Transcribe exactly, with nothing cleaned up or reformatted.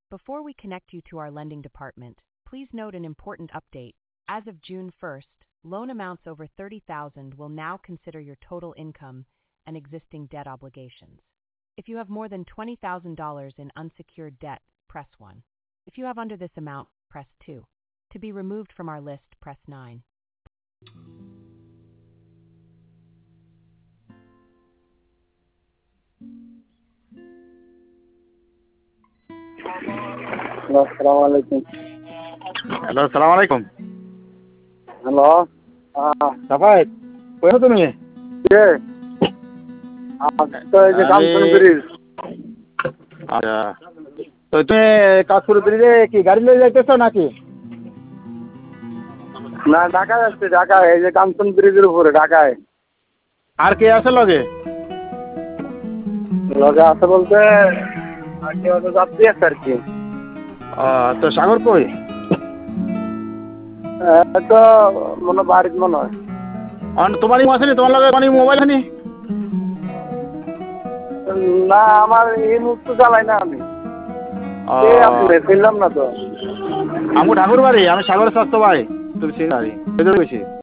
Before we connect you to our lending department, please note an important update. As of June first, loan amounts over thirty thousand dollars will now consider your total income and existing debt obligations. If you have more than twenty thousand dollars in unsecured debt, press one. If you have under this amount, press two. To be removed from our list, press nine. Hello, আসসালামু আলাইকুম। Hello, সালাম আলাইকুম। Hello, হ্যাঁ সাফায়েত, কই আছো তুমি? কে? আমি তো এই যে কাঞ্চন ব্রিজ। আচ্ছা, তো তুমি কাশপুর ব্রিজে কি গাড়ি নিয়ে যাইতেছো নাকি? না, ঢাকায় যাচ্ছি, ঢাকায়, এই যে কাঞ্চন ব্রিজের উপরে ঢাকায়। আর কে আছে লগে? লগে আছে বলতে আর কি হয়তো যাত্রী আছে আর কি। আহ, তো সাগর কই? এই তো মনে বাড়ির মনে হয়। অন তোমারই আসেনি, তোমার লগে মানে মোবাইল আনি? না, আমার এই মুহূর্তে চালাই না আমি। কে আপনি? চিনলাম না তো। আমি ঠাকুর বাড়ি, আমি সাগরের স্বাস্থ্য ভাই। তুমি চিনি